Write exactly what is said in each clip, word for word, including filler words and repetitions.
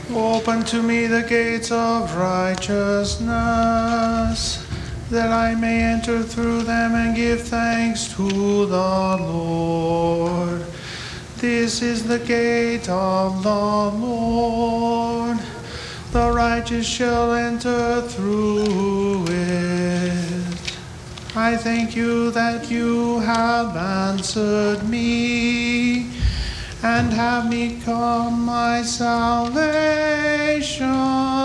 Open to me the gates of righteousness, that I may enter through them and give thanks to the Lord. This is the gate of the Lord. The righteous shall enter through it. I thank you that you have answered me and have become my salvation.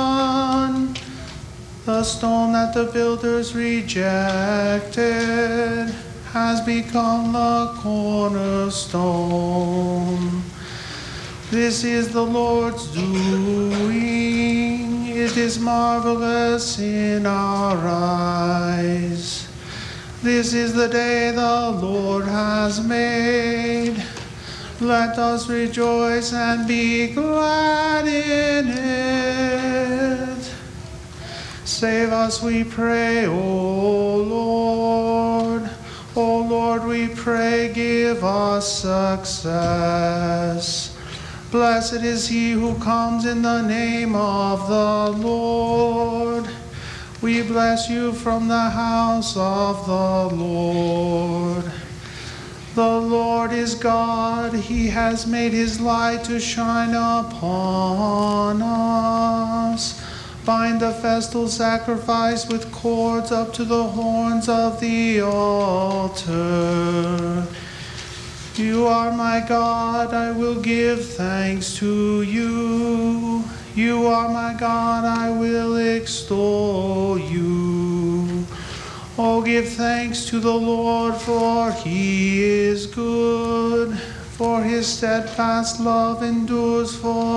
The stone that the builders rejected has become the cornerstone. This is the Lord's doing. It is marvelous in our eyes. This is the day the Lord has made. Let us rejoice and be glad in it. Save us, we pray, O Lord. O Lord, we pray, give us success. Blessed is he who comes in the name of the Lord. We bless you from the house of the Lord. The Lord is God. He has made his light to shine upon us. Bind the festal sacrifice with cords up to the horns of the altar. You are my God, I will give thanks to you. You are my God, I will extol you. Oh, give thanks to the Lord, for he is good, for his steadfast love endures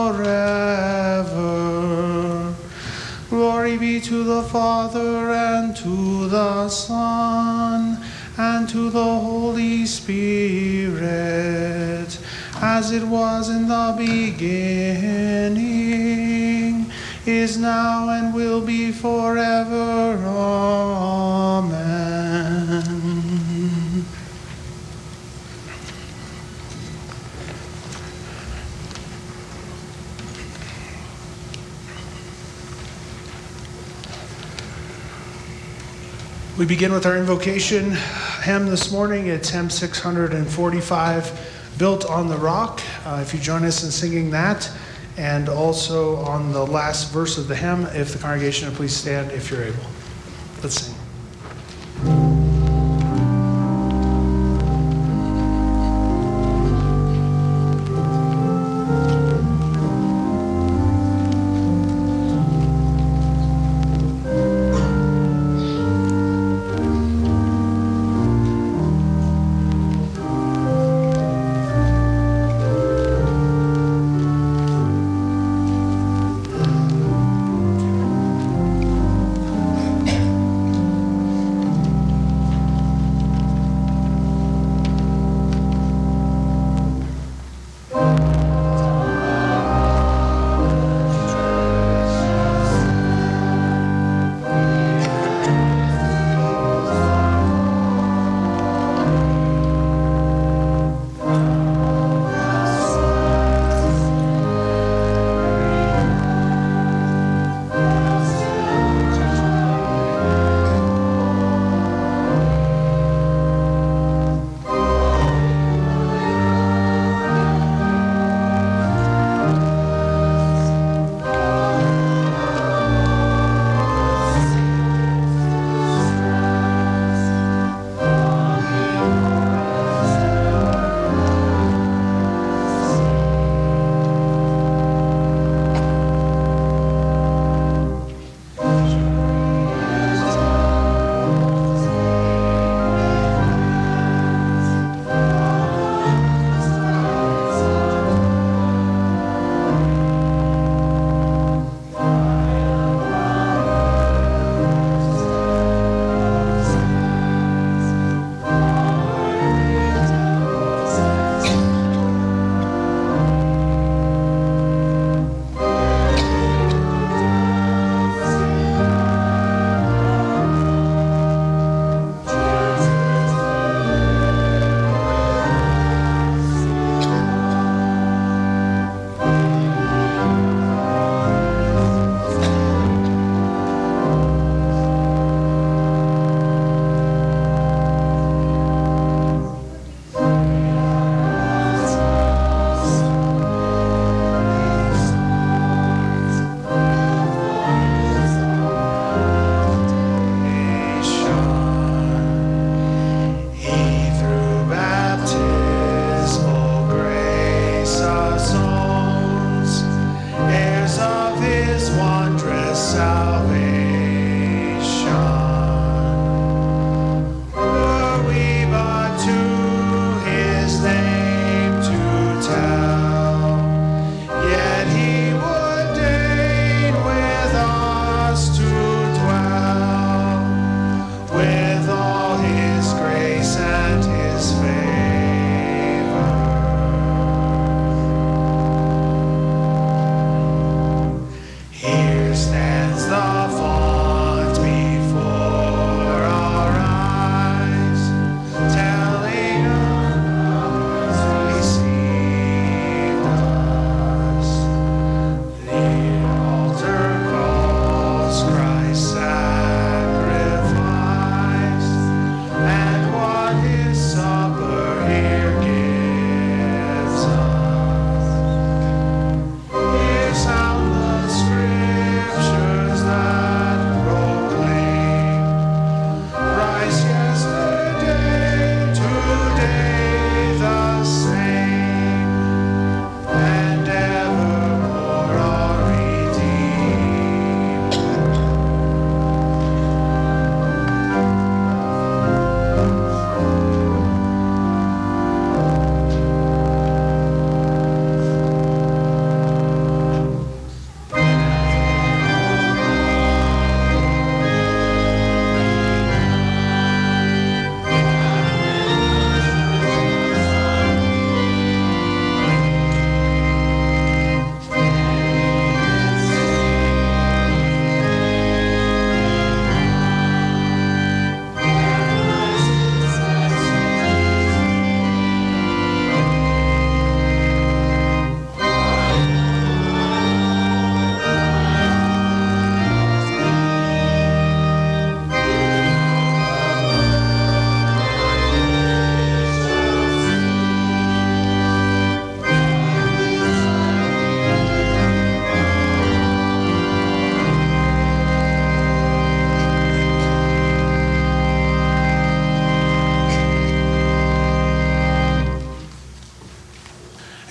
forever. Glory be to the Father, and to the Son, and to the Holy Spirit, as it was in the beginning, is now, and will be forever. Amen. We begin with our invocation hymn this morning. It's hymn six hundred forty-five, Built on the Rock. Uh, if you join us in singing that, and also on the last verse of the hymn, if the congregation would please stand if you're able. Let's sing.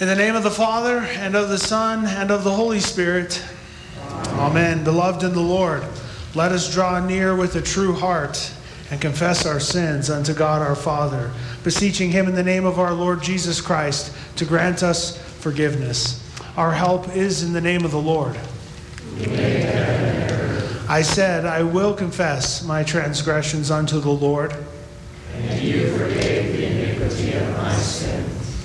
In the name of the Father, and of the Son, and of the Holy Spirit. Amen. Amen. Beloved in the Lord, let us draw near with a true heart and confess our sins unto God our Father, beseeching him in the name of our Lord Jesus Christ to grant us forgiveness. Our help is in the name of the Lord. Amen. I said, I will confess my transgressions unto the Lord. And you forgave the iniquity of my sins.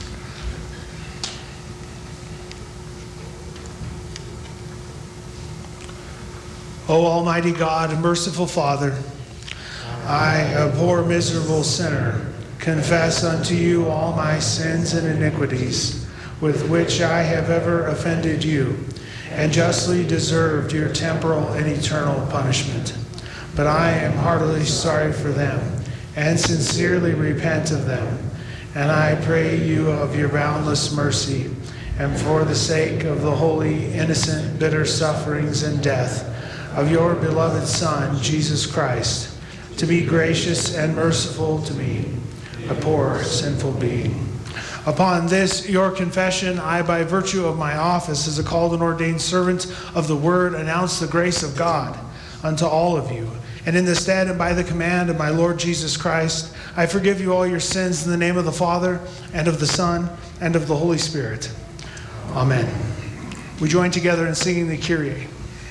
O Almighty God, merciful Father, I, a poor miserable sinner, confess unto you all my sins and iniquities, with which I have ever offended you, and justly deserved your temporal and eternal punishment. But I am heartily sorry for them, and sincerely repent of them. And I pray you of your boundless mercy, and for the sake of the holy, innocent, bitter sufferings and death of your beloved Son, Jesus Christ, to be gracious and merciful to me, a poor, sinful being. Upon this, your confession, I, by virtue of my office as a called and ordained servant of the word, announce the grace of God unto all of you. And in the stead and by the command of my Lord Jesus Christ, I forgive you all your sins in the name of the Father, and of the Son, and of the Holy Spirit. Amen. We join together in singing the Kyrie.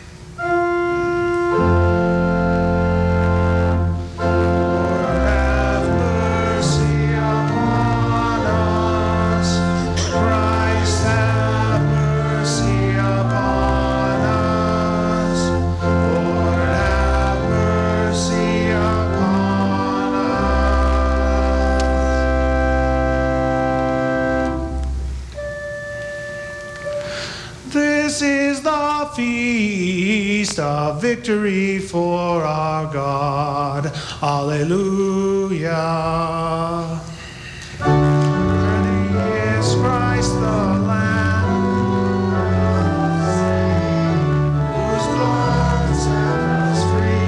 Feast of victory for our God. Alleluia. Worthy is Christ the Lamb, whose blood set us free.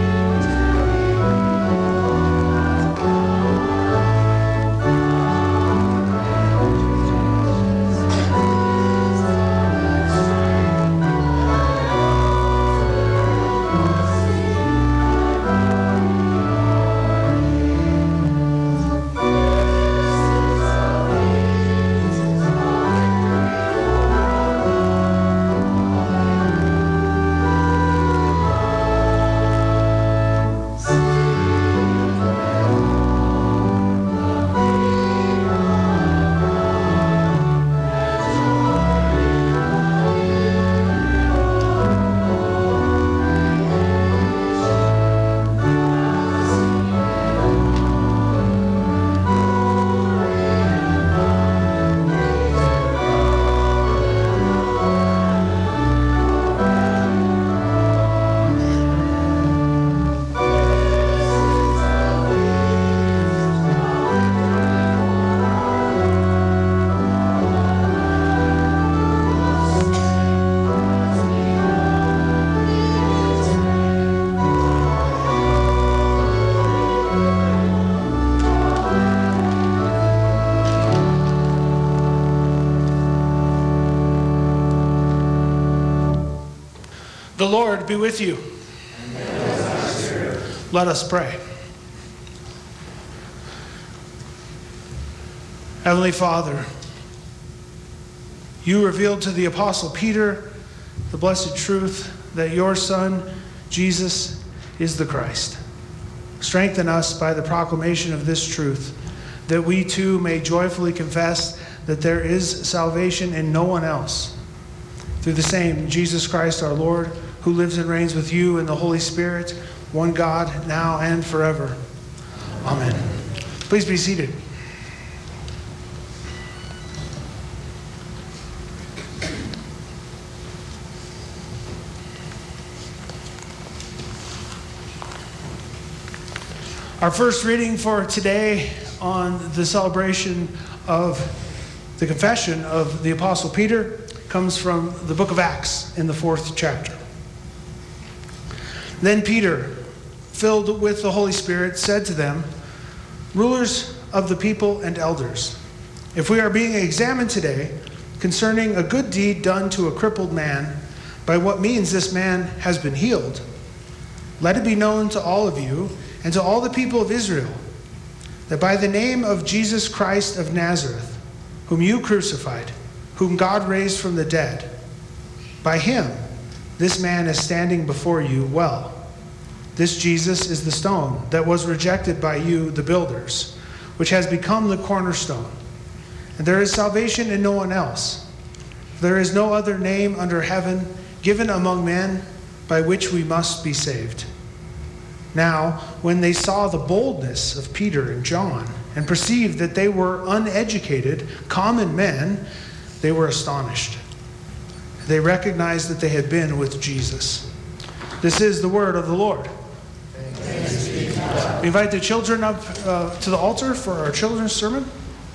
The Lord be with you. And let us pray. Heavenly Father, you revealed to the Apostle Peter the blessed truth that your Son, Jesus, is the Christ. Strengthen us by the proclamation of this truth, that we too may joyfully confess that there is salvation in no one else. Through the same Jesus Christ our Lord, who lives and reigns with you in the Holy Spirit, one God, now and forever. Amen. Please be seated. Our first reading for today on the celebration of the confession of the Apostle Peter comes from the book of Acts in the fourth chapter. Then Peter, filled with the Holy Spirit, said to them, "Rulers of the people and elders, if we are being examined today concerning a good deed done to a crippled man, by what means this man has been healed. Let it be known to all of you and to all the people of Israel that by the name of Jesus Christ of Nazareth, whom you crucified, whom God raised from the dead, by him this man is standing before you well. This Jesus is the stone that was rejected by you, the builders, which has become the cornerstone. And there is salvation in no one else. There is no other name under heaven given among men by which we must be saved. Now, when they saw the boldness of Peter and John and perceived that they were uneducated, common men, they were astonished. They recognized that they had been with Jesus. This is the word of the Lord. We invite the children up uh, to the altar for our children's sermon.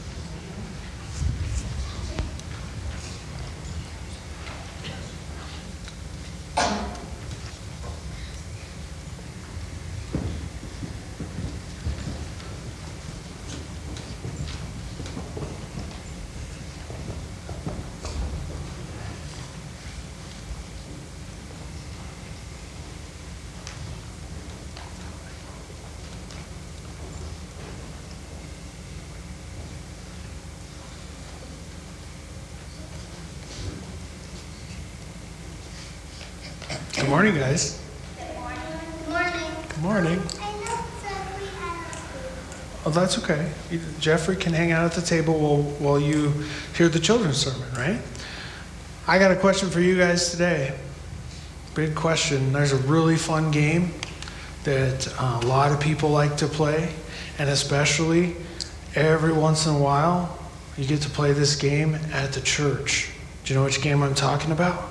Good morning, guys. Good morning. Good morning. Good morning. I know Jeffrey has Oh, that's okay. You- Jeffrey can hang out at the table while, while you hear the children's sermon, right? I got a question for you guys today. Big question. There's a really fun game that uh, a lot of people like to play, and especially every once in a while, you get to play this game at the church. Do you know which game I'm talking about?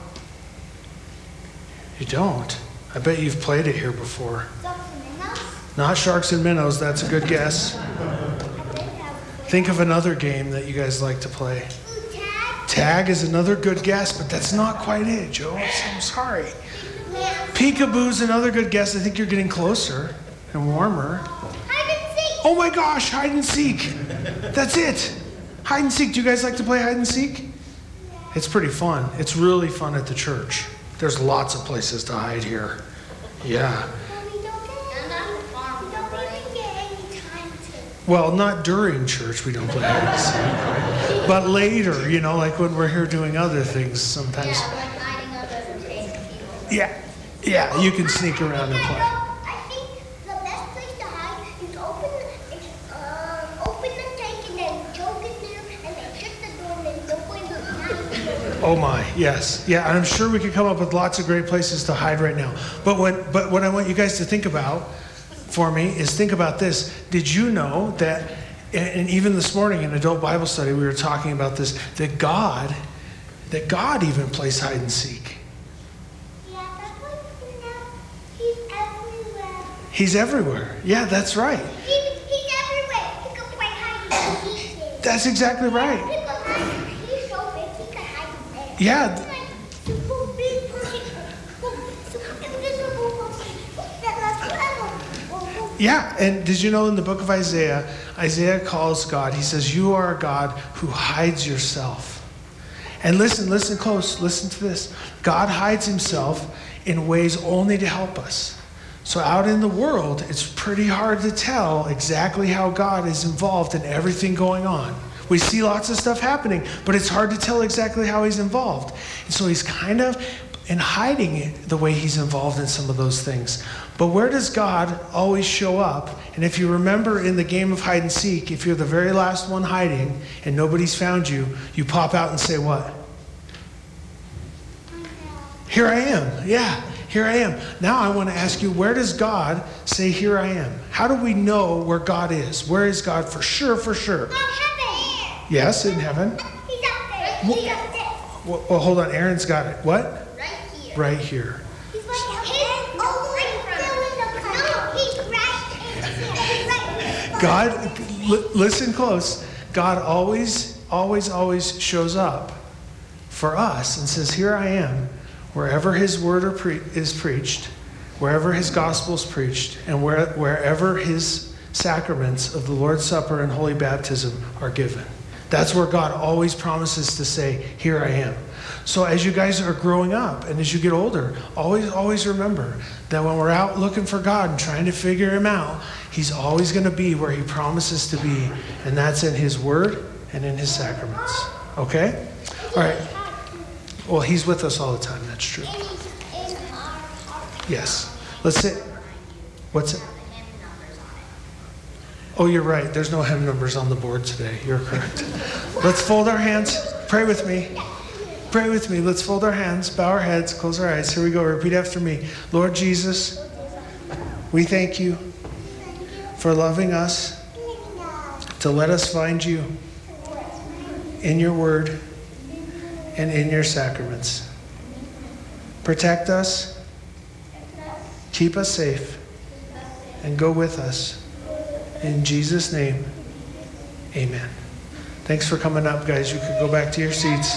You don't? I bet you've played it here before. Sharks and Minnows. Not Sharks and Minnows, that's a good guess. I did have Think of another game that you guys like to play. Ooh, tag. Tag is another good guess, but that's not quite it, Joe. I'm sorry. Yeah. Peekaboo's another good guess. I think you're getting closer and warmer. Hide and seek. Oh my gosh, hide and seek. That's it. Hide and seek. Do you guys like to play hide and seek? It's pretty fun. It's really fun at the church. There's lots of places to hide here. Yeah. But we don't get and I'm the farm. We don't even get any time to. Well, not during church, we don't play hide and seek, right? But later, you know, like when we're here doing other things sometimes. Yeah, like hiding under the table. Yeah, yeah, you can sneak around and play. I think the best place to hide is open, is, uh, open the tank and then choke it there and then shut the door and then nobody will hide. Oh my, yes. Yeah, and I'm sure we could come up with lots of great places to hide right now. But when, but what I want you guys to think about for me is think about this. Did you know that, and even this morning in adult Bible study, we were talking about this, that God, that God even plays hide and seek. Yeah, that's why you know he's everywhere. He's everywhere. Yeah, that's right. He, he's everywhere. He can play hide and seek. That's exactly He right. can hide. He's so big, he can hide there. Yeah. He's like super big person. Super invisible person. That lasts forever. Yeah, and did you know in the book of Isaiah, Isaiah calls God, he says, you are a God who hides yourself. And listen, listen close, listen to this. God hides himself in ways only to help us. So out in the world, it's pretty hard to tell exactly how God is involved in everything going on. We see lots of stuff happening, but it's hard to tell exactly how he's involved. And so he's kind of in hiding it the way he's involved in some of those things. But where does God always show up? And if you remember in the game of hide and seek, if you're the very last one hiding and nobody's found you, you pop out and say what? Here I am. Yeah, here I am. Now I want to ask you, where does God say, here I am? How do we know where God is? Where is God for sure, for sure? Not heaven. Yes, in heaven. He's up there. He's up there. Well, well, hold on. Aaron's got it. What? Right here. Right here. He's right up there. Oh, right. No, he's right. He's right. God, li- listen close. God always, always, always shows up for us and says, here I am, wherever his word are pre- is preached, wherever his gospel is preached, and where, wherever his sacraments of the Lord's Supper and Holy Baptism are given. That's where God always promises to say, here I am. So as you guys are growing up and as you get older, always, always remember that when we're out looking for God and trying to figure him out, he's always going to be where he promises to be. And that's in his word and in his sacraments. Okay? All right. Well, he's with us all the time. That's true. Yes. Let's sit. What's it? Oh, you're right. There's no hymn numbers on the board today. You're correct. Let's fold our hands. Pray with me. Pray with me. Let's fold our hands, bow our heads, close our eyes. Here we go. Repeat after me. Lord Jesus, we thank you for loving us, to let us find you in your word and in your sacraments. Protect us, keep us safe, and go with us. In Jesus' name, amen. Thanks for coming up, guys. You could go back to your seats.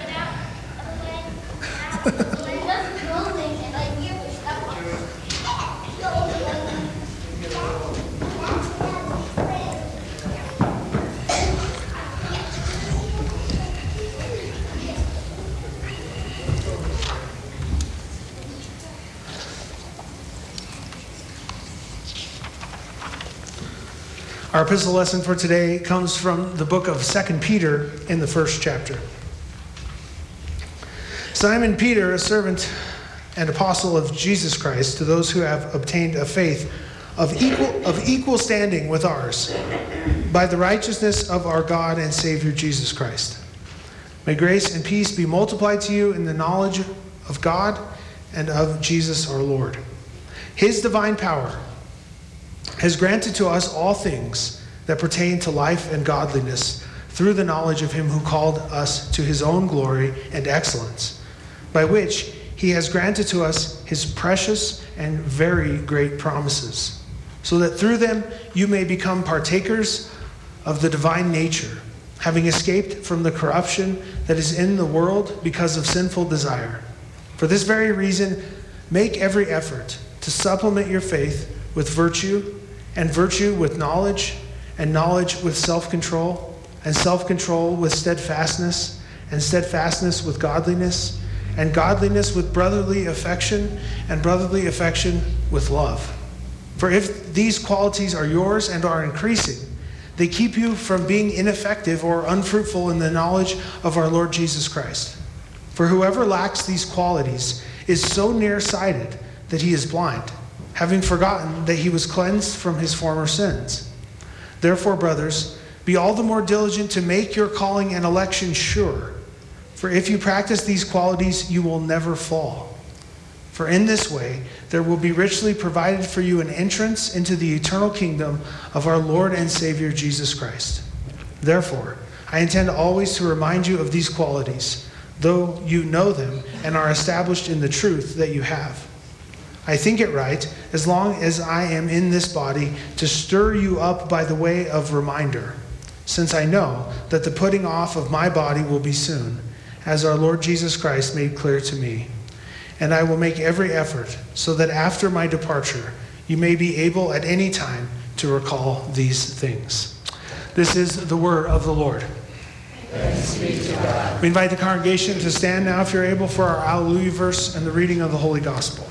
Our epistle lesson for today comes from the book of Second Peter in the first chapter. Simon Peter, a servant and apostle of Jesus Christ, to those who have obtained a faith of equal, of equal standing with ours, by the righteousness of our God and Savior Jesus Christ. May grace and peace be multiplied to you in the knowledge of God and of Jesus our Lord. His divine power has granted to us all things that pertain to life and godliness through the knowledge of him who called us to his own glory and excellence, by which he has granted to us his precious and very great promises, so that through them you may become partakers of the divine nature, having escaped from the corruption that is in the world because of sinful desire. For this very reason, make every effort to supplement your faith with virtue, and virtue with knowledge, and knowledge with self-control, and self-control with steadfastness, and steadfastness with godliness, and godliness with brotherly affection, and brotherly affection with love. For if these qualities are yours and are increasing, they keep you from being ineffective or unfruitful in the knowledge of our Lord Jesus Christ. For whoever lacks these qualities is so nearsighted that he is blind, having forgotten that he was cleansed from his former sins. Therefore, brothers, be all the more diligent to make your calling and election sure. For if you practice these qualities, you will never fall. For in this way, there will be richly provided for you an entrance into the eternal kingdom of our Lord and Savior Jesus Christ. Therefore, I intend always to remind you of these qualities, though you know them and are established in the truth that you have. I think it right, as long as I am in this body, to stir you up by the way of reminder, since I know that the putting off of my body will be soon, as our Lord Jesus Christ made clear to me. And I will make every effort so that after my departure, you may be able at any time to recall these things. This is the word of the Lord. Thanks be to God. We invite the congregation to stand now, if you're able, for our Alleluia verse and the reading of the Holy Gospel.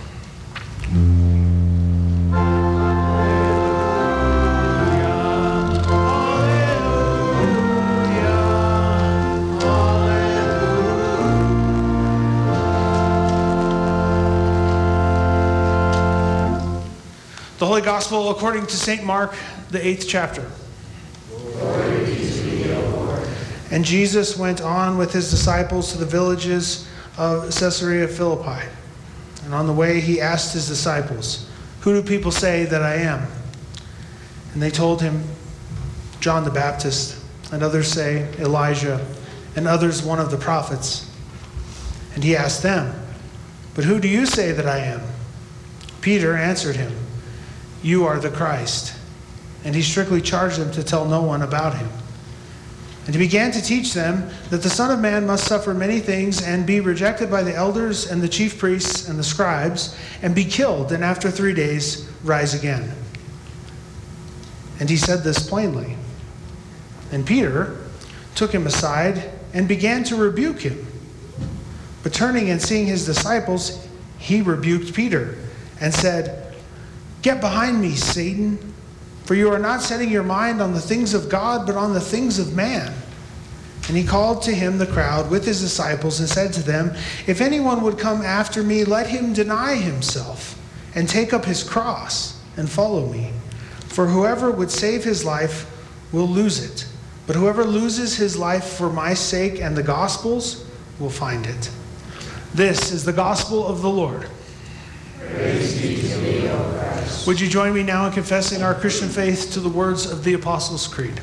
The Holy Gospel according to Saint Mark, the eighth chapter. Glory be to thee, O Lord. And Jesus went on with his disciples to the villages of Caesarea Philippi. And on the way he asked his disciples, "Who do people say that I am?" And they told him, "John the Baptist, and others say Elijah, and others one of the prophets." And he asked them, "But who do you say that I am?" Peter answered him, "You are the Christ." And he strictly charged them to tell no one about him. And he began to teach them that the Son of Man must suffer many things and be rejected by the elders and the chief priests and the scribes, and be killed, and after three days rise again. And he said this plainly. And Peter took him aside and began to rebuke him. But turning and seeing his disciples, he rebuked Peter and said, "Get behind me, Satan, for you are not setting your mind on the things of God, but on the things of man." And he called to him the crowd with his disciples and said to them, "If anyone would come after me, let him deny himself and take up his cross and follow me. For whoever would save his life will lose it, but whoever loses his life for my sake and the gospel's will find it." This is the gospel of the Lord. Praise be to thee, O Christ. Would you join me now in confessing our Christian faith to the words of the Apostles' Creed?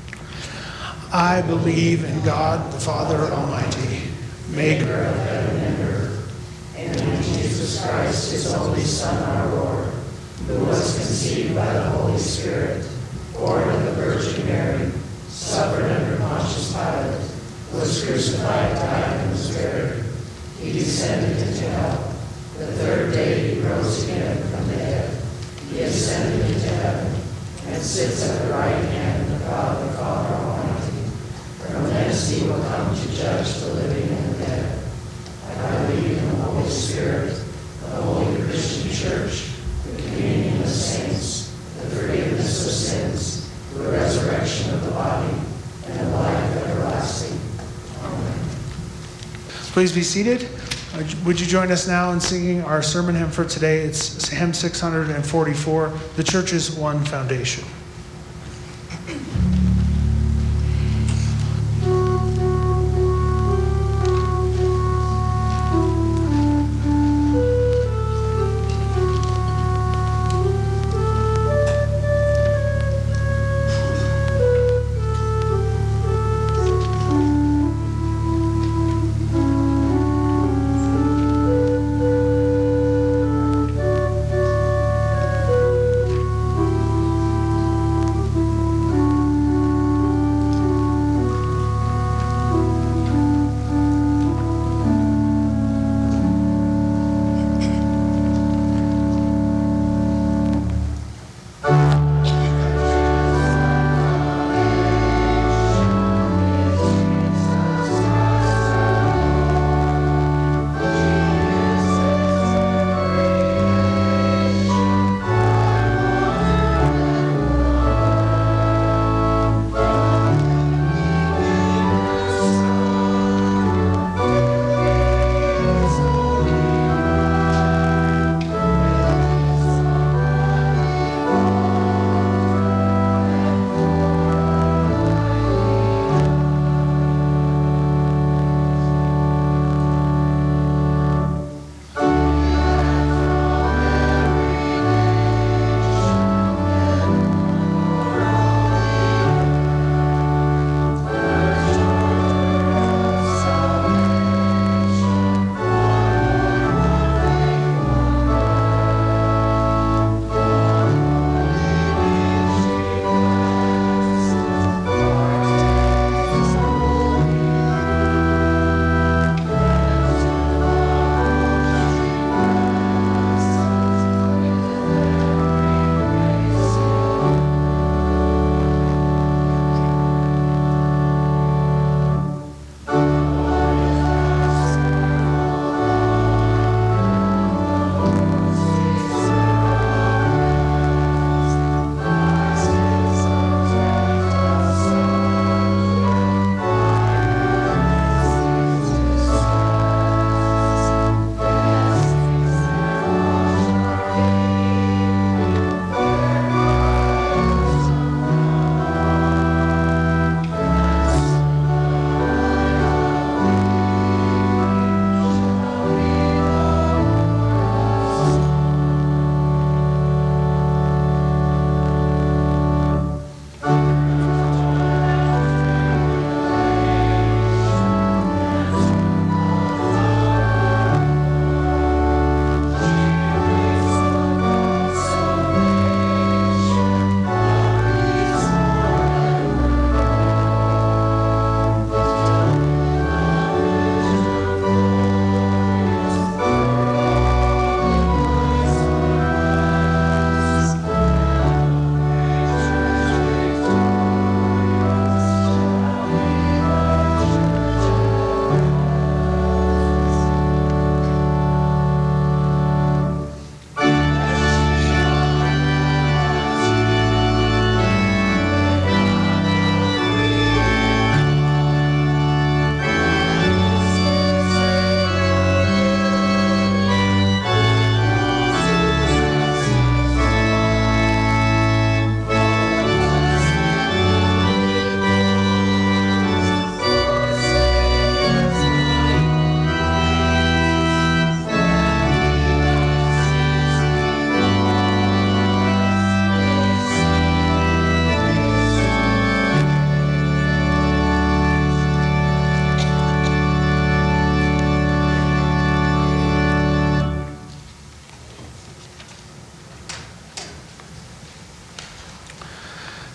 I believe in God, the Father Almighty, maker of heaven and earth, and in Jesus Christ, his only Son, our Lord, who was conceived by the Holy Spirit, born of the Virgin Mary, suffered under Pontius Pilate, was crucified, died, and was buried. He descended into hell. The third day he rose again from the dead. He ascended into heaven and sits at the right hand of God the Father Almighty. From thence he will come to judge the living and the dead. I believe in the Holy Spirit, the holy Christian Church, the communion of saints, the forgiveness of sins, the resurrection of the body, and life everlasting. Amen. Please be seated. Uh, Would you join us now in singing our sermon hymn for today? It's hymn six hundred forty-four, The Church's One Foundation.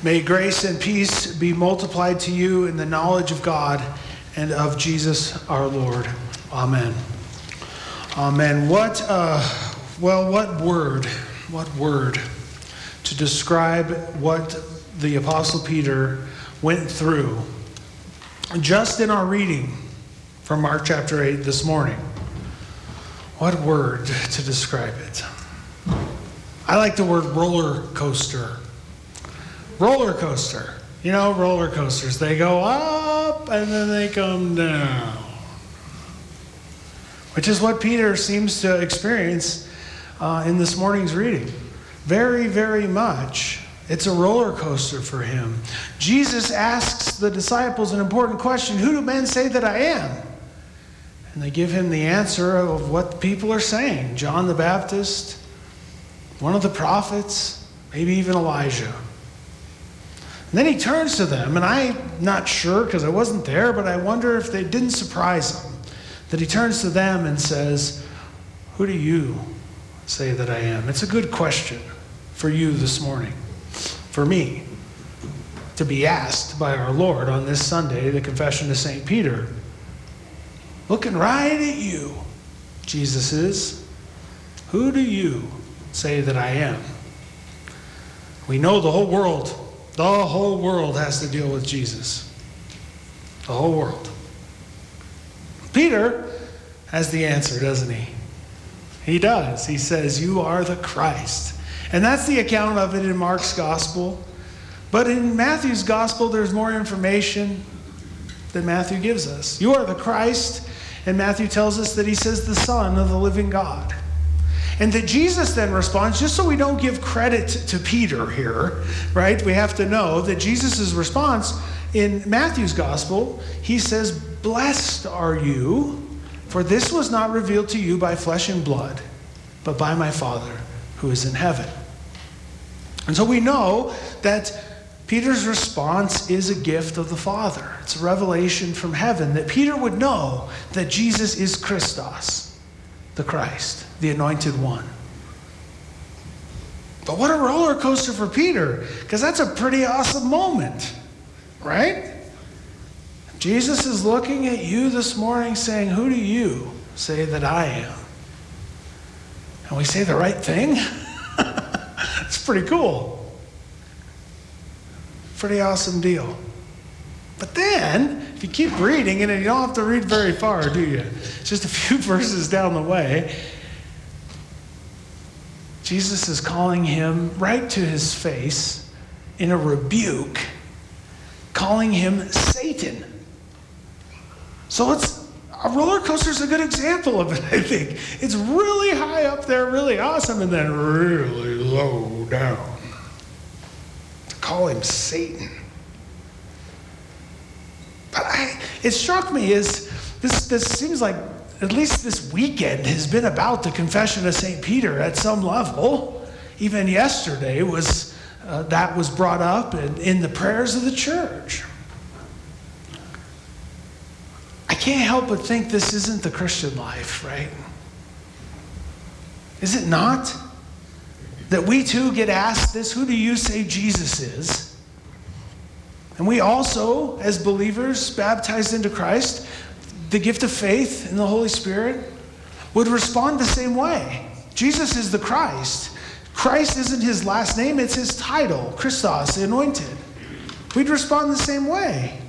May grace and peace be multiplied to you in the knowledge of God and of Jesus our Lord. Amen. Amen. What, uh, well, what word, what word to describe what the Apostle Peter went through just in our reading from Mark chapter eight this morning. What word to describe it? I like the word roller coaster. Roller coaster. You know, roller coasters. They go up and then they come down. Which is what Peter seems to experience uh, in this morning's reading. Very, very much. It's a roller coaster for him. Jesus asks the disciples an important question. Who do men say that I am? And they give him the answer of what people are saying. John the Baptist, one of the prophets, maybe even Elijah. And then he turns to them, and I'm not sure because I wasn't there, but I wonder if they didn't surprise him. That he turns to them and says, who do you say that I am? It's a good question for you this morning, for me, to be asked by our Lord on this Sunday, the Confession of Saint Peter. Looking right at you, Jesus is. Who do you say that I am? We know the whole world, the whole world has to deal with Jesus. The whole world. Peter has the answer, doesn't he? He does. He says, you are the Christ. And that's the account of it in Mark's gospel. But in Matthew's gospel, there's more information than Matthew gives us. You are the Christ. And Matthew tells us that he says the Son of the living God. And that Jesus then responds, just so we don't give credit to Peter here, right? We have to know that Jesus' response in Matthew's gospel, he says, blessed are you, for this was not revealed to you by flesh and blood, but by my Father who is in heaven. And so we know that Peter's response is a gift of the Father. It's a revelation from heaven that Peter would know that Jesus is Christos, the Christ, the anointed one. But what a roller coaster for Peter, because that's a pretty awesome moment, right? Jesus is looking at you this morning saying, who do you say that I am? And we say the right thing? It's pretty cool. Pretty awesome deal. But then, if you keep reading, and you don't have to read very far, do you? Just a few verses down the way, Jesus is calling him right to his face in a rebuke, calling him Satan. So it's a roller coaster is a good example of it, I think. It's really high up there, really awesome, and then really low down. To call him Satan. But I, it struck me as this, this seems like at least this weekend has been about the Confession of Saint Peter at some level. Even yesterday was uh, that was brought up in, in the prayers of the church. I can't help but think this isn't the Christian life, right? Is it not? That we too get asked this, who do you say Jesus is? And we also, as believers baptized into Christ, the gift of faith in the Holy Spirit, would respond the same way. Jesus is the Christ. Christ isn't his last name, it's his title, Christos, the anointed. We'd respond the same way.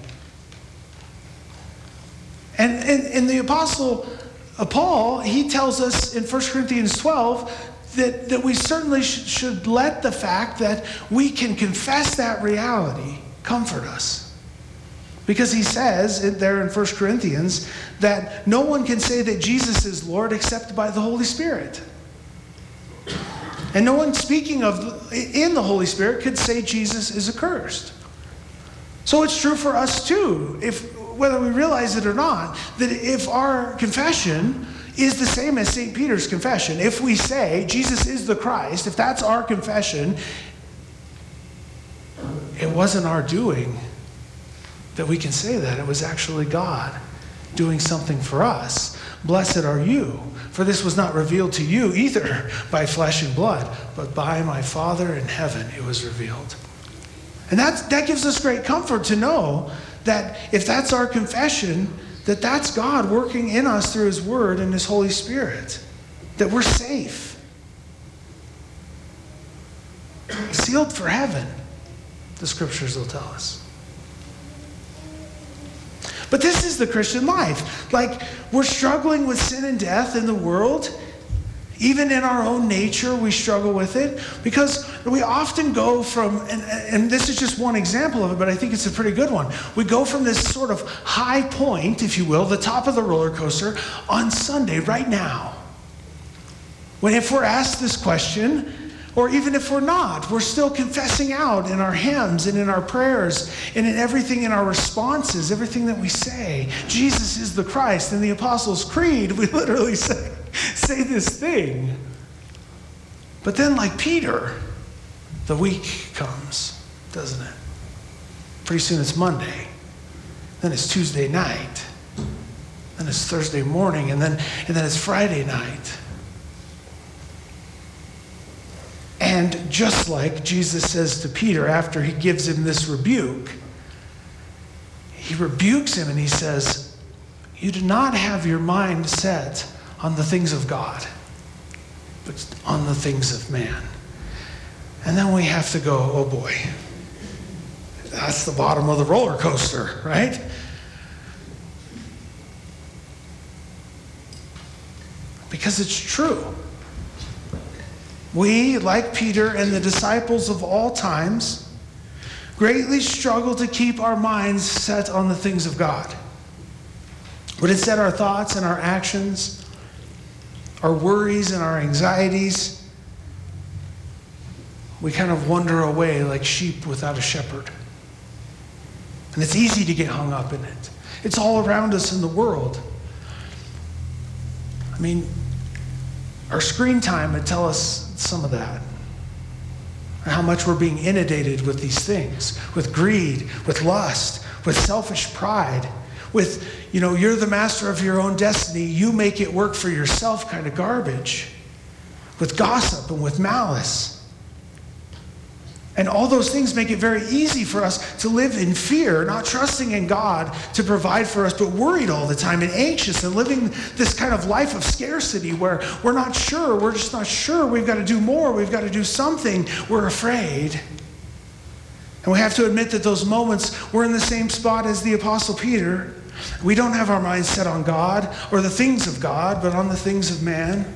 And, and, and the Apostle Paul, he tells us in First Corinthians twelve that, that we certainly should, should let the fact that we can confess that reality comfort us. Because he says there in First Corinthians that no one can say that Jesus is Lord except by the Holy Spirit. And no one speaking of in the Holy Spirit could say Jesus is accursed. So it's true for us too, if whether we realize it or not, that if our confession is the same as Saint Peter's confession, if we say Jesus is the Christ, if that's our confession, it wasn't our doing that we can say that. It was actually God doing something for us. Blessed are you, for this was not revealed to you either by flesh and blood, but by my Father in heaven it was revealed. And that's, that gives us great comfort to know that if that's our confession, that that's God working in us through his word and his Holy Spirit, that we're safe, sealed for heaven, the scriptures will tell us. But this is the Christian life. Like, we're struggling with sin and death in the world. Even in our own nature, we struggle with it because we often go from, and, and this is just one example of it, but I think it's a pretty good one. We go from this sort of high point, if you will, the top of the roller coaster, on Sunday, right now. When if we're asked this question, or even if we're not, we're still confessing out in our hymns and in our prayers and in everything in our responses, everything that we say. Jesus is the Christ. In the Apostles' Creed, we literally say, say this thing. But then, like Peter, the week comes, doesn't it? Pretty soon it's Monday. Then it's Tuesday night. Then it's Thursday morning. And then, and then it's Friday night. And just like Jesus says to Peter after he gives him this rebuke, he rebukes him and he says, you do not have your mind set on the things of God, but on the things of man. And then we have to go, oh boy, that's the bottom of the roller coaster, right? Because it's true. We, like Peter and the disciples of all times, greatly struggle to keep our minds set on the things of God. But instead our thoughts and our actions, our worries and our anxieties, we kind of wander away like sheep without a shepherd. And it's easy to get hung up in it. It's all around us in the world. I mean, our screen time would tell us some of that. And how much we're being inundated with these things, with greed, with lust, with selfish pride, with, you know, you're the master of your own destiny, you make it work for yourself kind of garbage, with gossip and with malice. And all those things make it very easy for us to live in fear, not trusting in God to provide for us, but worried all the time and anxious and living this kind of life of scarcity where we're not sure, we're just not sure, we've got to do more, we've got to do something, we're afraid. And we have to admit that those moments, we're in the same spot as the Apostle Peter. We don't have our minds set on God or the things of God, but on the things of man.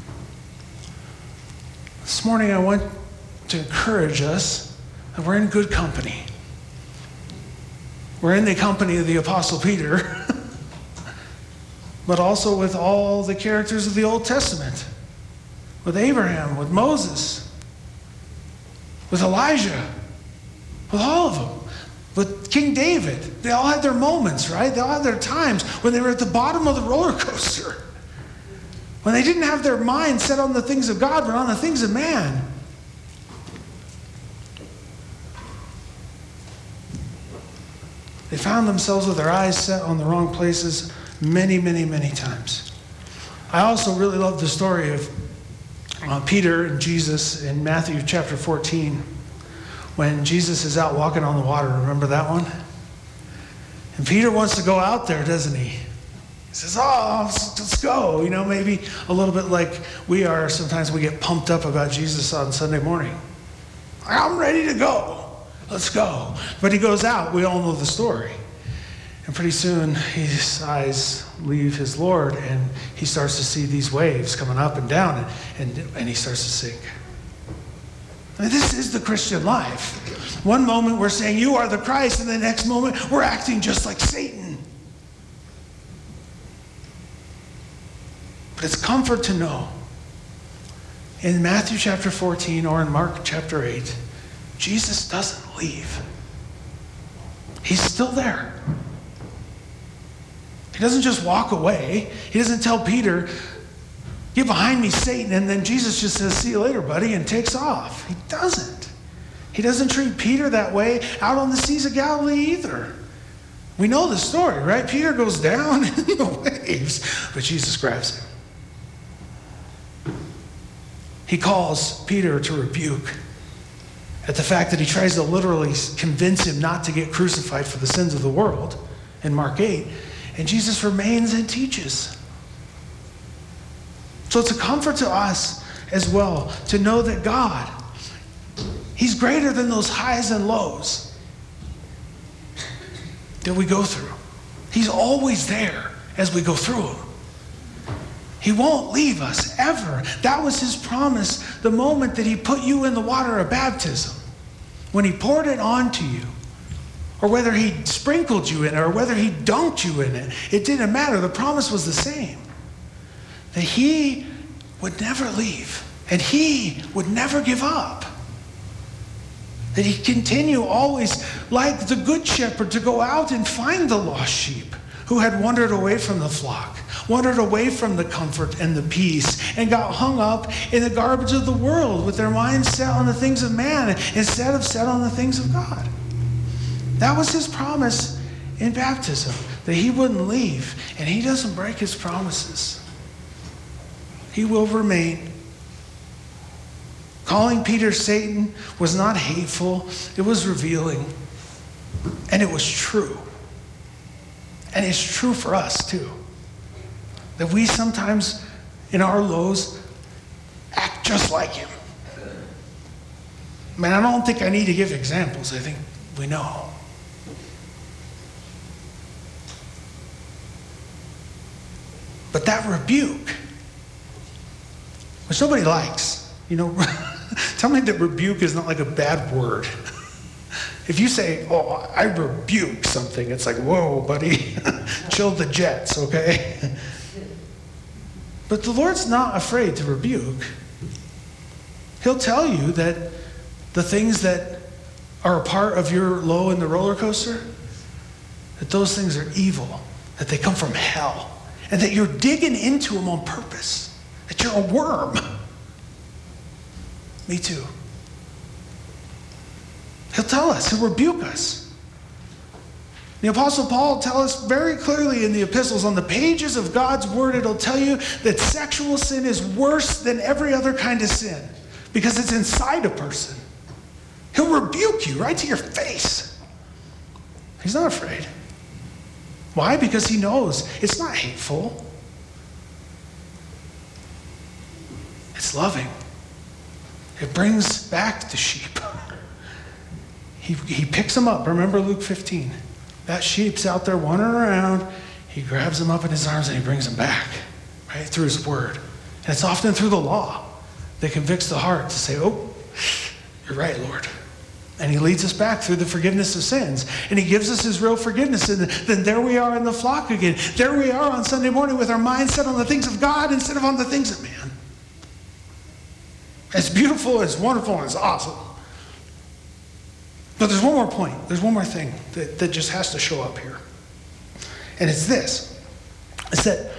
This morning I want to encourage us that we're in good company. We're in the company of the Apostle Peter, but also with all the characters of the Old Testament, with Abraham, with Moses, with Elijah, with all of them, with King David. They all had their moments, right? They all had their times when they were at the bottom of the roller coaster, when they didn't have their mind set on the things of God, but on the things of man. They found themselves with their eyes set on the wrong places many, many, many times. I also really love the story of uh, Peter and Jesus in Matthew chapter fourteen, when Jesus is out walking on the water. Remember that one? And Peter wants to go out there, doesn't he? He says, oh, let's, let's go. You know, maybe a little bit like we are. Sometimes we get pumped up about Jesus on Sunday morning. I'm ready to go. Let's go. But he goes out. We all know the story. And pretty soon his eyes leave his Lord and he starts to see these waves coming up and down and, and, and he starts to sink. I mean, this is the Christian life. One moment we're saying you are the Christ, and the next moment we're acting just like Satan. But it's comfort to know in Matthew chapter fourteen or in Mark chapter eight, Jesus doesn't leave. He's still there. He doesn't just walk away. He doesn't tell Peter, get behind me, Satan, and then Jesus just says, see you later, buddy, and takes off. He doesn't. He doesn't treat Peter that way out on the seas of Galilee either. We know the story, right? Peter goes down in the waves, but Jesus grabs him. He calls Peter to rebuke. at the fact that he tries to literally convince him not to get crucified for the sins of the world in Mark eight. And Jesus remains and teaches. So it's a comfort to us as well to know that God, he's greater than those highs and lows that we go through. He's always there as we go through them. He won't leave us ever. That was his promise the moment that he put you in the water of baptism. When he poured it onto you, or whether he sprinkled you in it, or whether he dunked you in it, it didn't matter. The promise was the same. That he would never leave, and he would never give up. That he'd continue always, like the good shepherd, to go out and find the lost sheep who had wandered away from the flock, wandered away from the comfort and the peace, and got hung up in the garbage of the world with their minds set on the things of man instead of set on the things of God. That was his promise in baptism, that he wouldn't leave, and he doesn't break his promises. He will remain. Calling Peter Satan was not hateful, it was revealing, and it was true. And it's true for us too. That we sometimes, in our lows, act just like him. Man, I don't think I need to give examples. I think we know. But that rebuke, which nobody likes, you know, tell me that rebuke is not like a bad word. If you say, oh, I rebuke something, it's like, whoa, buddy, chill the jets, okay? But the Lord's not afraid to rebuke. He'll tell you that the things that are a part of your low in the roller coaster, that those things are evil, that they come from hell, and that you're digging into them on purpose, that you're a worm. Me too. He'll tell us, he'll rebuke us. The Apostle Paul tells us very clearly in the epistles, on the pages of God's word, it'll tell you that sexual sin is worse than every other kind of sin because it's inside a person. He'll rebuke you right to your face. He's not afraid. Why? Because he knows it's not hateful. It's loving. It brings back the sheep. He, he picks them up. Remember Luke fifteen. That sheep's out there wandering around. He grabs them up in his arms and he brings them back, right, through his word. And it's often through the law that convicts the heart to say, oh, you're right, Lord. And he leads us back through the forgiveness of sins. And he gives us his real forgiveness. And then there we are in the flock again. There we are on Sunday morning with our mind set on the things of God instead of on the things of man. It's beautiful, it's wonderful, and it's awesome. But there's one more point. There's one more thing that, that just has to show up here. And it's this. It's that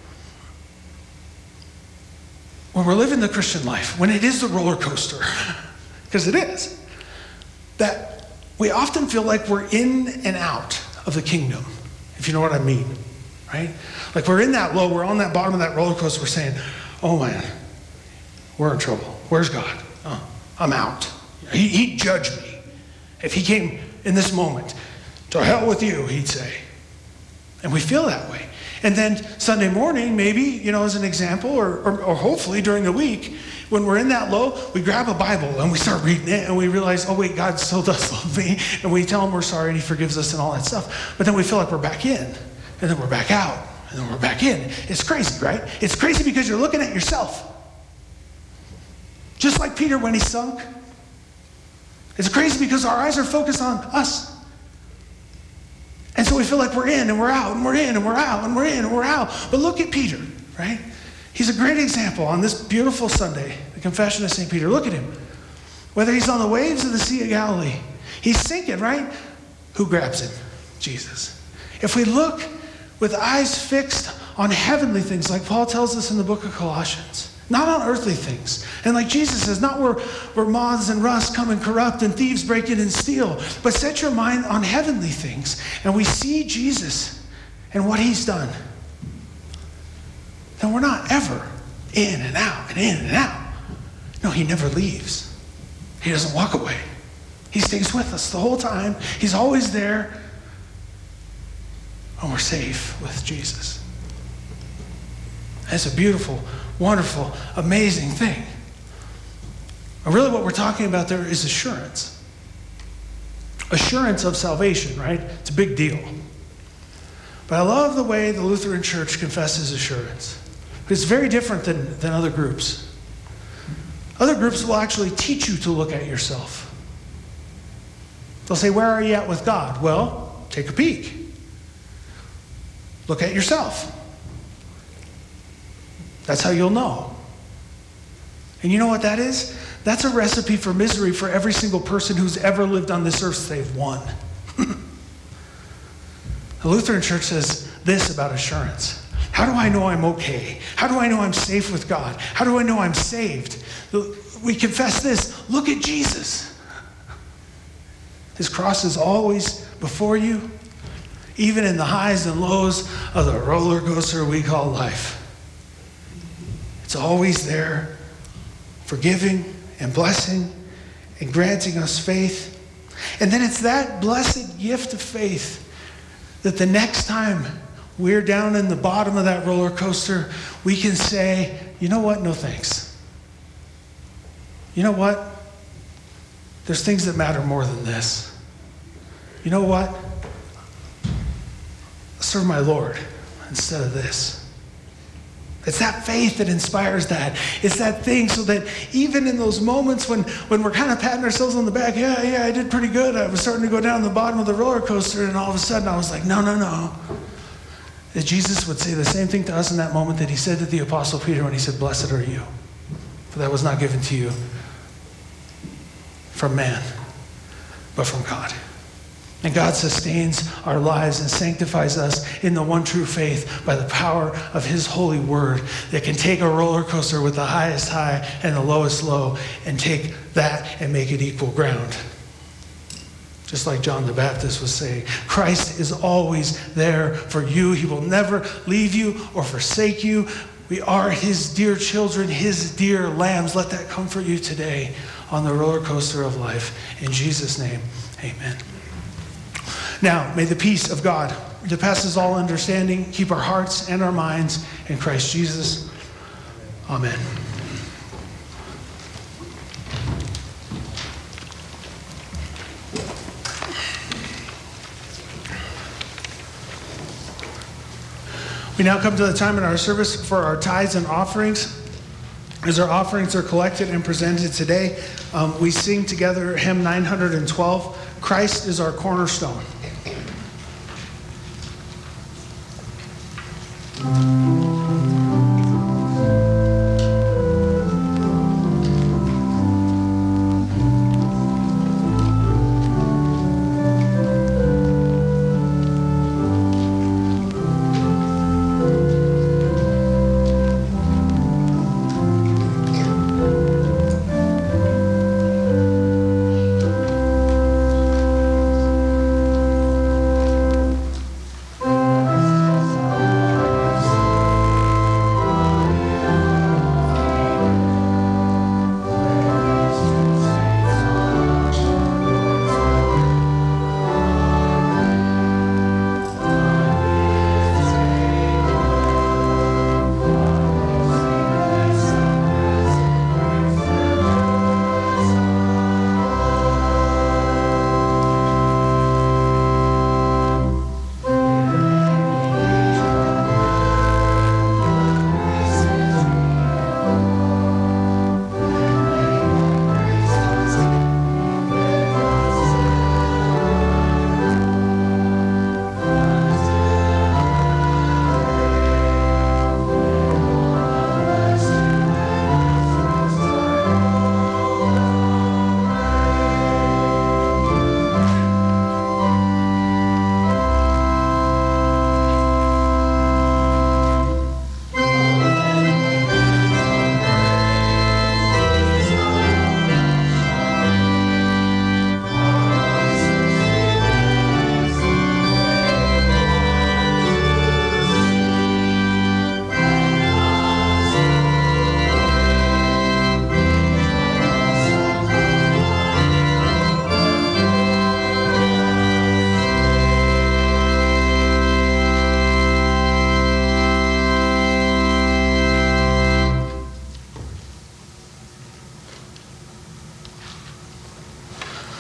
when we're living the Christian life, when it is the roller coaster, because it is, that we often feel like we're in and out of the kingdom, if you know what I mean, right? Like we're in that low, we're on that bottom of that roller coaster, we're saying, oh man, we're in trouble. Where's God? Oh, I'm out. He, he'd judge me. If he came in this moment, to hell with you, he'd say. And we feel that way. And then Sunday morning, maybe, you know, as an example, or, or, or hopefully during the week, when we're in that low, we grab a Bible and we start reading it and we realize, oh wait, God still does love me. And we tell him we're sorry and he forgives us and all that stuff. But then we feel like we're back in. And then we're back out. And then we're back in. It's crazy, right? It's crazy because you're looking at yourself. Just like Peter when he sunk. It's crazy because our eyes are focused on us. And so we feel like we're in and we're out and we're in and we're out and we're in and we're out. But look at Peter, right? He's a great example on this beautiful Sunday, the Confession of Saint Peter. Look at him. Whether he's on the waves of the Sea of Galilee, he's sinking, right? Who grabs him? Jesus. If we look with eyes fixed on heavenly things, like Paul tells us in the book of Colossians, not on earthly things. And like Jesus says, not where, where moths and rust come and corrupt and thieves break in and steal, but set your mind on heavenly things. And we see Jesus and what he's done. Then we're not ever in and out and in and out. No, he never leaves. He doesn't walk away. He stays with us the whole time. He's always there. And we're safe with Jesus. It's a beautiful, wonderful, amazing thing. And really what we're talking about there is assurance. Assurance of salvation, right? It's a big deal. But I love the way the Lutheran Church confesses assurance. It's very different than, than other groups. Other groups will actually teach you to look at yourself. They'll say, where are you at with God? Well, take a peek. Look at yourself. That's how you'll know. And you know what that is? That's a recipe for misery for every single person who's ever lived on this earth save one. The Lutheran Church says this about assurance. How do I know I'm okay? How do I know I'm safe with God? How do I know I'm saved? We confess this. Look at Jesus. His cross is always before you, even in the highs and lows of the roller coaster we call life. It's always there, forgiving and blessing and granting us faith. And then it's that blessed gift of faith that the next time we're down in the bottom of that roller coaster, we can say, you know what? No thanks. You know what? There's things that matter more than this. You know what? I'll serve my Lord instead of this. It's that faith that inspires that. It's that thing so that even in those moments when, when we're kind of patting ourselves on the back, yeah, yeah, I did pretty good. I was starting to go down the bottom of the roller coaster, and all of a sudden I was like, no, no, no. That Jesus would say the same thing to us in that moment that he said to the Apostle Peter when he said, blessed are you, for that was not given to you from man, but from God. And God sustains our lives and sanctifies us in the one true faith by the power of his holy word that can take a roller coaster with the highest high and the lowest low and take that and make it equal ground. Just like John the Baptist was saying, Christ is always there for you. He will never leave you or forsake you. We are his dear children, his dear lambs. Let that comfort you today on the roller coaster of life. In Jesus' name, amen. Now, may the peace of God that passes all understanding keep our hearts and our minds in Christ Jesus. Amen. We now come to the time in our service for our tithes and offerings. As our offerings are collected and presented today, um, we sing together hymn nine hundred twelve, Christ is our cornerstone.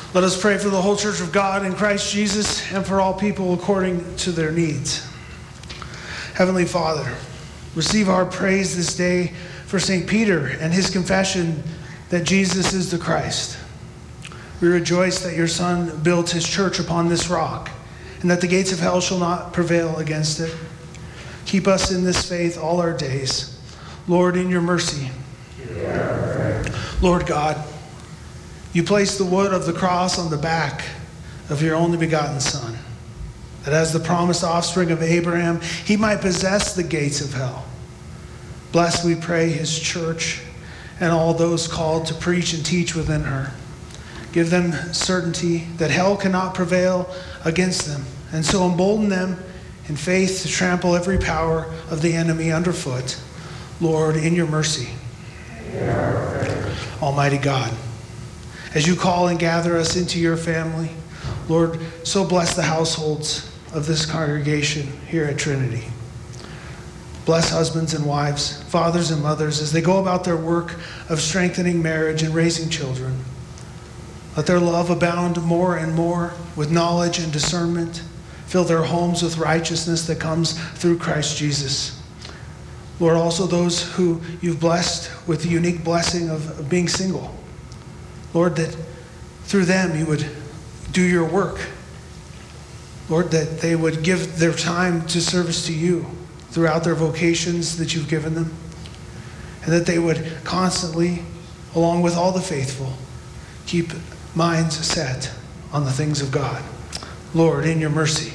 Let us pray for the whole church of God in Christ Jesus and for all people according to their needs. Heavenly Father, receive our praise this day for Saint Peter and his confession that Jesus is the Christ. We rejoice that your Son built his church upon this rock, and that the gates of hell shall not prevail against it. Keep us in this faith all our days. Lord, in your mercy. Lord God, you placed the wood of the cross on the back of your only begotten Son, that as the promised offspring of Abraham, he might possess the gates of hell. Bless, we pray, his church and all those called to preach and teach within her. Give them certainty that hell cannot prevail against them, and so embolden them in faith to trample every power of the enemy underfoot. Lord, in your mercy. Almighty God, as you call and gather us into your family, Lord, so bless the households of this congregation here at Trinity. Bless husbands and wives, fathers and mothers as they go about their work of strengthening marriage and raising children. Let their love abound more and more with knowledge and discernment. Fill their homes with righteousness that comes through Christ Jesus. Lord, also those who you've blessed with the unique blessing of being single. Lord, that through them you would do your work. Lord, that they would give their time to service to you throughout their vocations that you've given them. And that they would constantly, along with all the faithful, keep minds set on the things of God. Lord, in your mercy.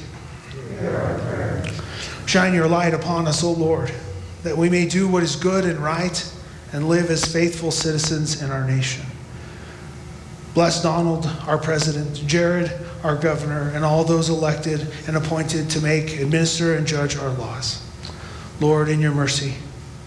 Shine your light upon us, O Lord, that we may do what is good and right and live as faithful citizens in our nation. Bless Donald, our president, Jared, our governor, and all those elected and appointed to make, administer, and judge our laws. Lord, in your mercy.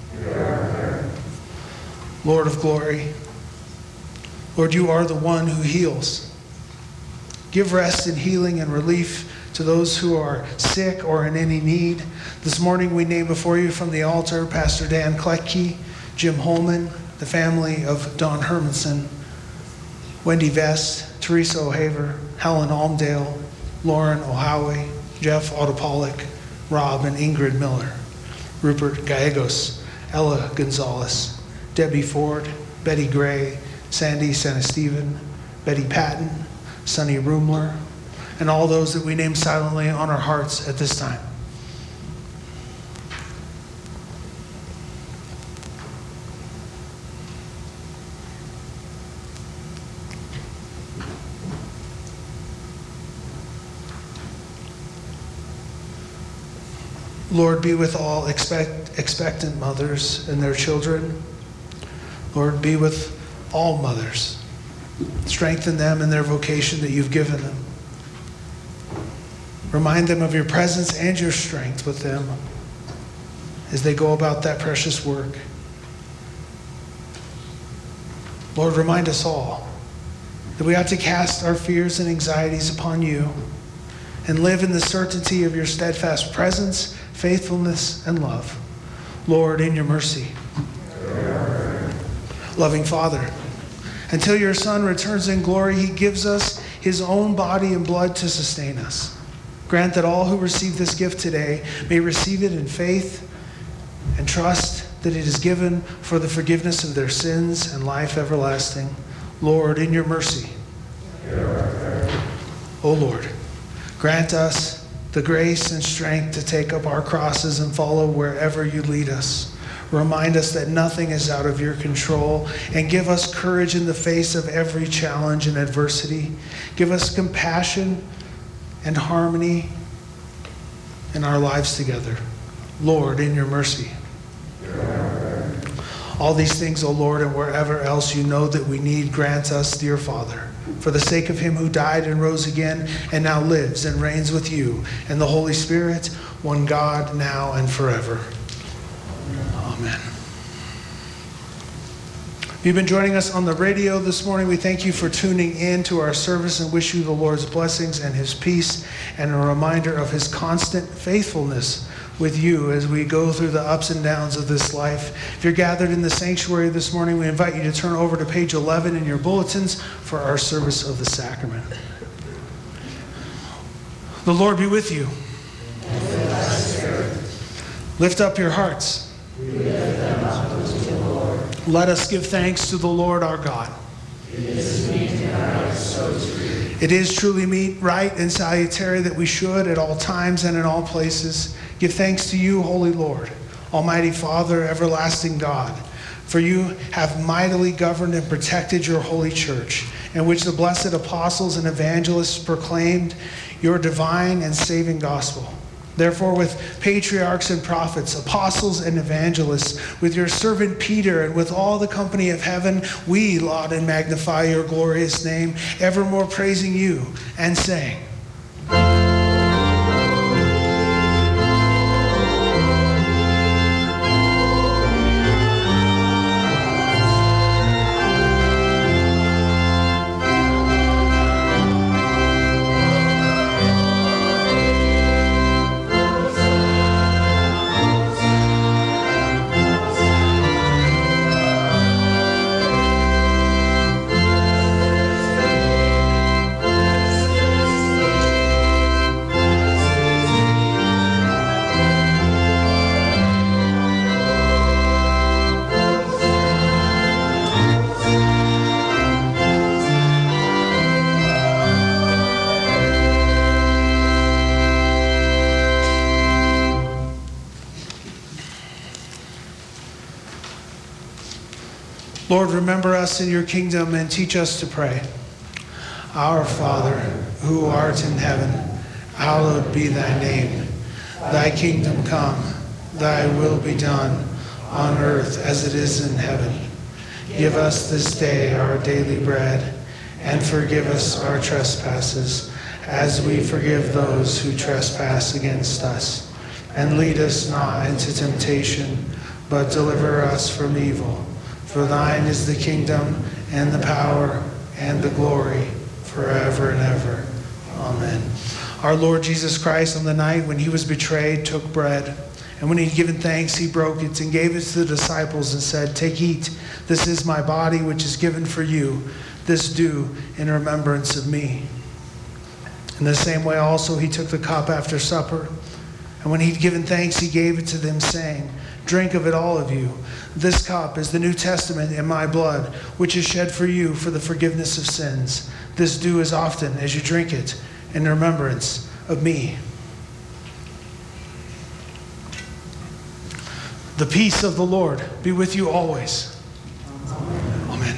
Lord of glory, Lord, you are the one who heals. Give rest and healing and relief to those who are sick or in any need. This morning we name before you from the altar Pastor Dan Klecki, Jim Holman, the family of Don Hermanson, Wendy Vest, Teresa O'Haver, Helen Almdale, Lauren O'Howie, Jeff Autopolic, Rob and Ingrid Miller, Rupert Gallegos, Ella Gonzalez, Debbie Ford, Betty Gray, Sandy Sanesteven, Betty Patton, Sonny Rumler, and all those that we name silently on our hearts at this time. Lord, be with all expect, expectant mothers and their children. Lord, be with all mothers. Strengthen them in their vocation that you've given them. Remind them of your presence and your strength with them as they go about that precious work. Lord, remind us all that we ought to cast our fears and anxieties upon you and live in the certainty of your steadfast presence, faithfulness, and love. Lord, in your mercy. Loving Father, until your Son returns in glory, he gives us his own body and blood to sustain us. Grant that all who receive this gift today may receive it in faith and trust that it is given for the forgiveness of their sins and life everlasting. Lord, in your mercy. O Lord, grant us the grace and strength to take up our crosses and follow wherever you lead us. Remind us that nothing is out of your control, and give us courage in the face of every challenge and adversity. Give us compassion and harmony in our lives together. Lord, in your mercy. All these things, O Lord, and wherever else you know that we need, grant us, dear Father, for the sake of him who died and rose again and now lives and reigns with you and the Holy Spirit, one God, now and forever. Amen. If you've been joining us on the radio this morning, we thank you for tuning in to our service and wish you the Lord's blessings and his peace and a reminder of his constant faithfulness with you as we go through the ups and downs of this life. If you're gathered in the sanctuary this morning, we invite you to turn over to page eleven in your bulletins for our service of the sacrament. The Lord be with you. And with thy spirit. Lift up your hearts. We lift them up unto the Lord. Let us give thanks to the Lord our God. It is meet and right so to do. It is truly meet, right, and salutary that we should at all times and in all places give thanks to you, Holy Lord, Almighty Father, everlasting God. For you have mightily governed and protected your holy church, in which the blessed apostles and evangelists proclaimed your divine and saving gospel. Therefore, with patriarchs and prophets, apostles and evangelists, with your servant Peter, and with all the company of heaven, we laud and magnify your glorious name, evermore praising you and saying, Lord, remember us in your kingdom and teach us to pray. Our Father, who art in heaven, hallowed be thy name. Thy kingdom come, thy will be done, on earth as it is in heaven. Give us this day our daily bread, and forgive us our trespasses, as we forgive those who trespass against us. And lead us not into temptation, but deliver us from evil. For thine is the kingdom, and the power, and the glory, forever and ever. Amen. Our Lord Jesus Christ, on the night when he was betrayed, took bread. And when he had given thanks, he broke it and gave it to the disciples and said, "Take, eat. This is my body, which is given for you. This do in remembrance of me." In the same way also he took the cup after supper. And when he had given thanks, he gave it to them, saying, "Drink of it, all of you. This cup is the New Testament in my blood, which is shed for you for the forgiveness of sins. This do as often as you drink it in remembrance of me." The peace of the Lord be with you always. Amen.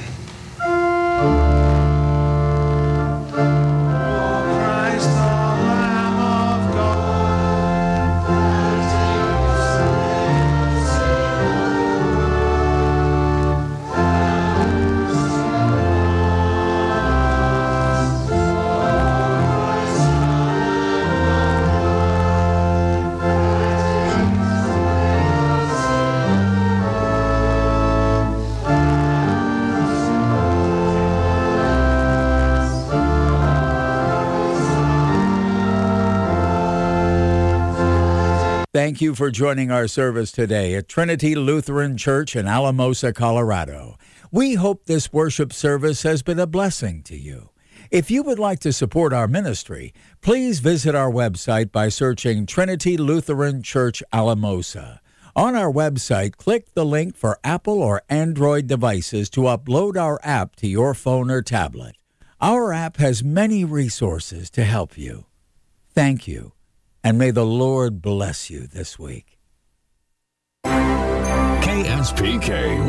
Thank you for joining our service today at Trinity Lutheran Church in Alamosa, Colorado. We hope this worship service has been a blessing to you. If you would like to support our ministry, please visit our website by searching Trinity Lutheran Church Alamosa. On our website, click the link for Apple or Android devices to upload our app to your phone or tablet. Our app has many resources to help you. Thank you, and may the Lord bless you this week. K S P K